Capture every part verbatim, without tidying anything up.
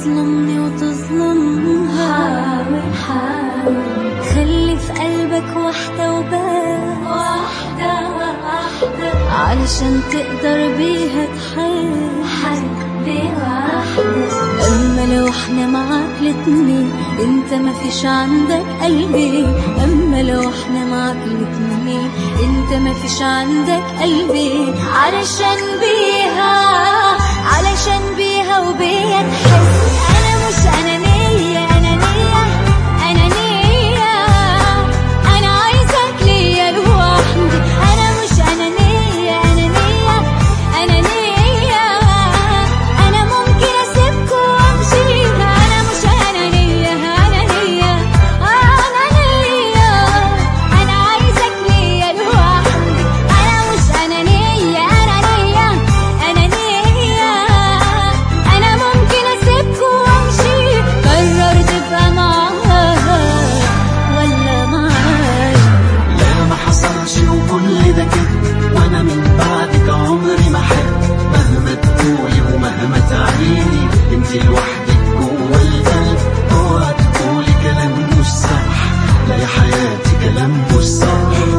تظلمني وتظلمها. حاول حاول خلي في قلبك وحدة وبس، واحدة واحدة علشان تقدر بيها تحب حد واحدة. اما لو احنا معاك الاتنين انت ما فيش عندك قلبي، اما لو احنا معاك الاتنين انت ما فيش عندك قلبي. علشان بيها علشان بيها وبيا تحس. انا مش انانية انانية انانية، انا عايزك ليا لوحدي. انا مش انانية انانية انانية، انا ممكن اسيبكوا وامشي. انا مش انانية انانية انانية، انا عايزك ليا لوحدي. انا مش انانية انانية انانية، انا ممكن اسيبكوا وامشي. قرر تبقى معاها ولا معايا؟ لا ما حصلش وكل ده كده، وانا من بعدك عمري ما حب. مهما تقولي ومهما تعيدي انت لوحدك جوه القلب. اوعى تقولي كلام مش صح، لا يا حياتي كلام مش صح.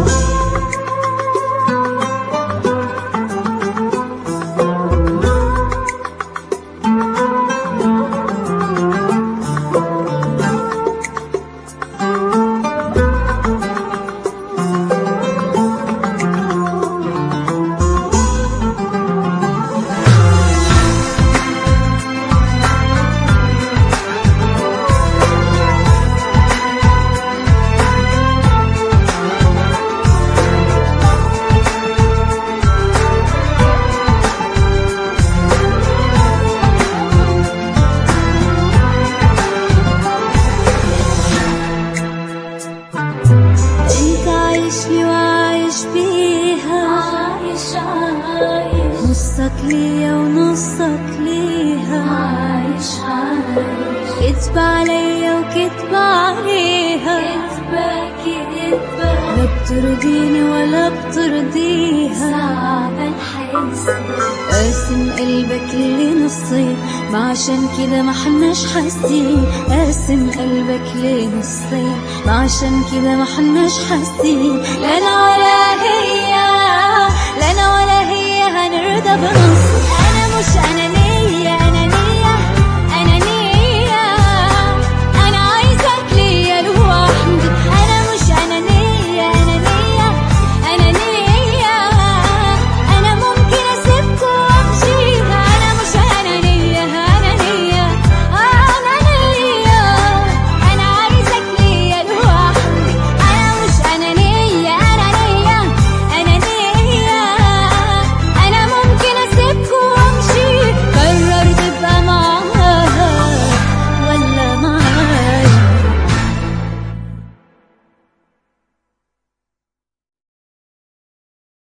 انت عايش لي وعايش بيها، عايش عايش نصك ليا ونصك ليها. عايش عايش كدب عليا وكدب عليها، كدبة كدبة لا بترضيني ولا بترضيها. صعب الحس قاسم قلبك لنصين، ما عشان كده ما حناش حاسين. قاسم قلبك لنصين، ما عشان كده ما حناش حاسين. لا انا ولا هي، لا انا ولا هي هنرضى بنص. انا مش انا